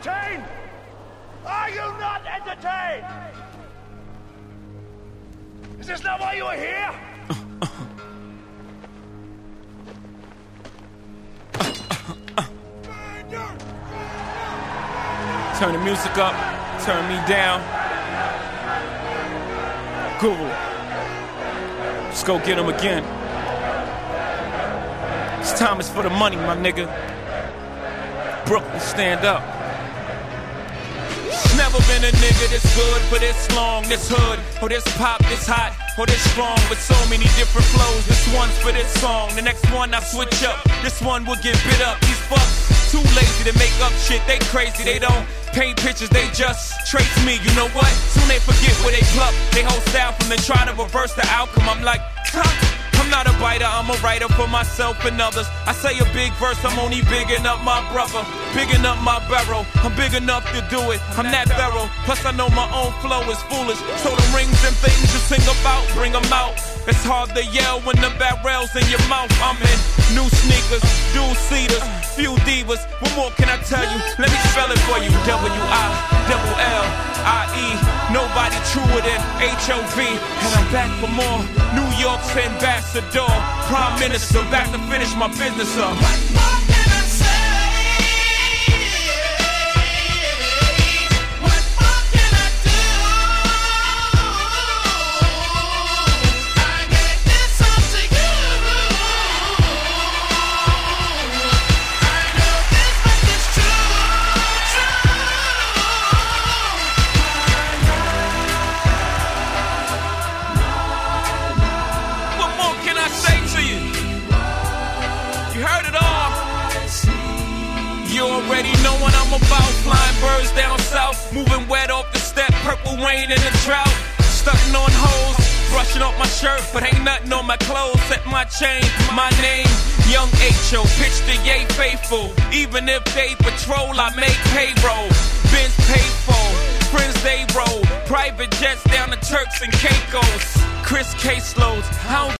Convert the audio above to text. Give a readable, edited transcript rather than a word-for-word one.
entertained? Are you not entertained? Is this not why you are here? Turn the music up, turn me down. Google. Let's go get him again. This time is for the money, my nigga. Brooklyn, stand up. Never been a nigga this good for this long, this hood, or this pop, this hot, or this strong, with so many different flows. This one's for this song, the next one I switch up. This one will get bit up. These fucks too lazy to make up shit. They crazy, they don't paint pictures, they just trace me. You know what? Soon they forget where they pluck. They whole style from then try to reverse the outcome. I'm like, I'm not a biter, I'm a writer for myself and others. I say a big verse, I'm only bigging up my brother, bigging up my barrel. I'm big enough to do it, I'm that thorough. Plus I know my own flow is foolish. So the rings and things you sing about, bring them out. It's hard to yell when the barrel's in your mouth. I'm in new sneakers, dual seaters, few divas. What more can I tell you? Let me spell it for you. W-I-double-L-I-E. Nobody truer than H-O-V. And I'm back for more. New York's ambassador, prime minister, back to finish my business up. What more can I say? What more can I do? I gave this all to you. I know this much is true. What more can I say to you? You heard it all. You already know what I'm about. Flying birds down south, moving wet off the step, purple rain in the drought. Stunting on hoes, brushing off my shirt, but ain't nothing on my clothes. Set my chain, my name, Young H.O. Pitch the yay faithful. Even if they patrol, I make payroll. Benz paid for, friends they roll. Private jets down to Turks and Caicos. Chris caseloads.